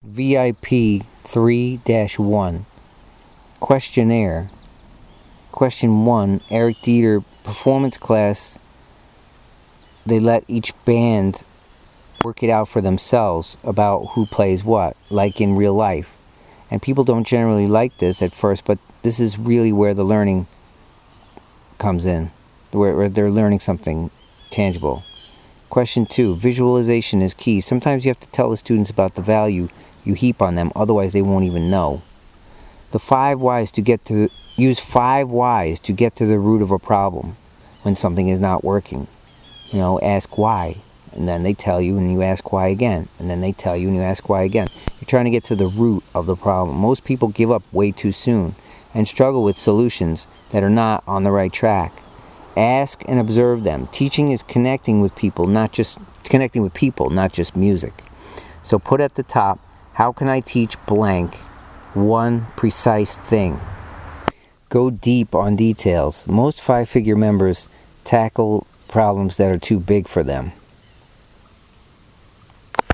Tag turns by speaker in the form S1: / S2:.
S1: VIP 3-1 Questionnaire. Question 1. Eric Dieter performance class. They let each band work it out for themselves about who plays what, like in real life. And people don't generally like this at first, but this is really where the learning comes in, where they're learning something tangible. Question 2. Visualization is key. Sometimes you have to tell the students about the value you heap on them, otherwise they won't even know. Use 5 whys to get to the root of a problem when something is not working. Ask why, and then they tell you, and you ask why again, and then they tell you, and you ask why again. You're trying to get to the root of the problem. Most people give up way too soon and struggle with solutions that are not on the right track. Ask and observe them. Teaching is connecting with people, not just music. So put at the top, how can I teach blank one precise thing? Go deep on details. Most 5-figure members tackle problems that are too big for them.